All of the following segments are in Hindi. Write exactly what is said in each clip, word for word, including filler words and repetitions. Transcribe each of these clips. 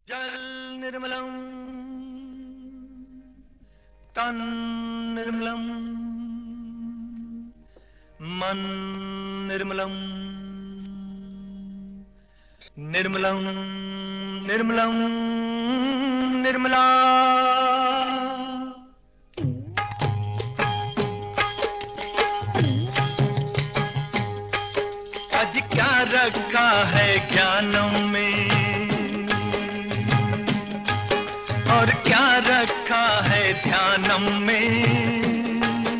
जल निर्मलम तन निर्मलम मन निर्मलम निर्मलम निर्मलम निर्मला। आज क्या रखा है ज्ञानम में और क्या रखा है ध्यानम में।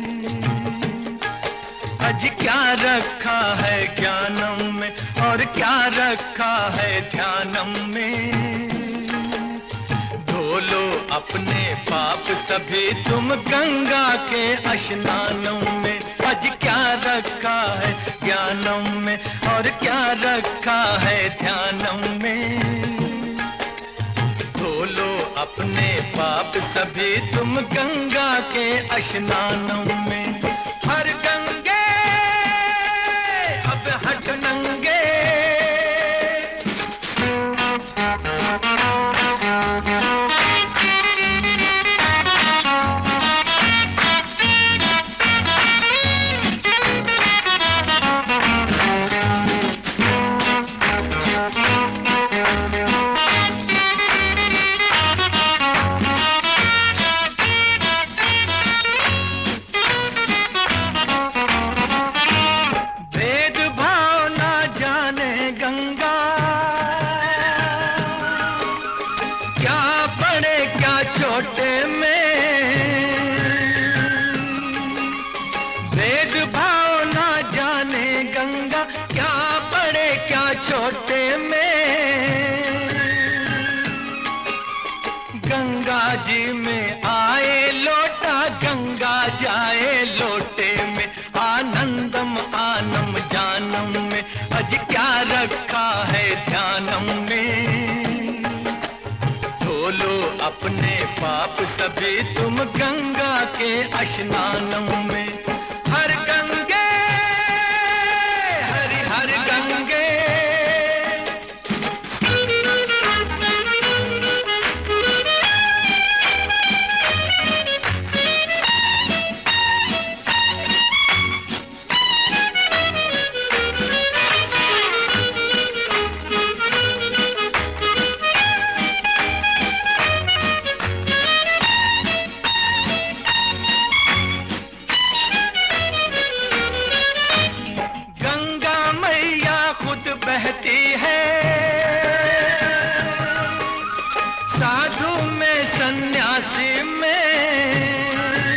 आज क्या रखा है ज्ञानम में और क्या रखा है ध्यानम में। धो लो अपने पाप सभी तुम गंगा के स्नानों में। आज क्या रखा है ज्ञानम में और क्या रखा है ध्यानम में। धो लो अपने पाप सभी तुम गंगा के स्नानों में। हर गंगे अब हट नंगे। छोटे में भेदभाव ना जाने गंगा, क्या बड़े क्या छोटे में। गंगा जी में आए लोटा, गंगा जाए लोटे में। आनंदम आनम जानम में, आज क्या रखा है ध्यानम में। लो अपने पाप सभी तुम गंगा के स्नानों में। हर गंगे हरि हर गंगे। बहती है साधु में सन्यासी में।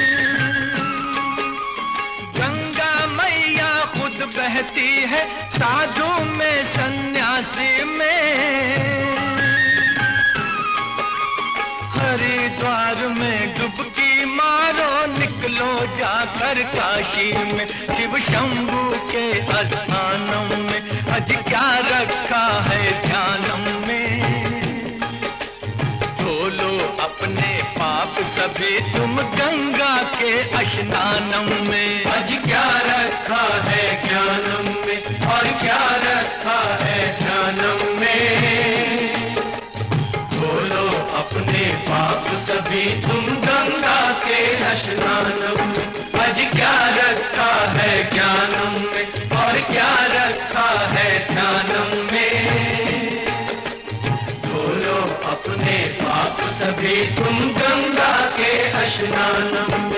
गंगा मैया खुद बहती है साधु में सन्यासी में। हरिद्वार में डुबकी मारो, निकलो जाकर काशी में। शिव शंभू के स्थानों में आज क्या रखा है ध्यानम में। धो लो अपने पाप सभी तुम गंगा के स्नानम में। आज क्या रखा है ज्ञानम में और क्या रखा है ध्यानम में। धो लो अपने पाप सभी तुम गंगा के स्नानम में। आज क्या रखा है ज्ञानम में और क्या रखा है ध्यानम में। धो लो अपने पाप सभी तुम गंगा के स्नानम में।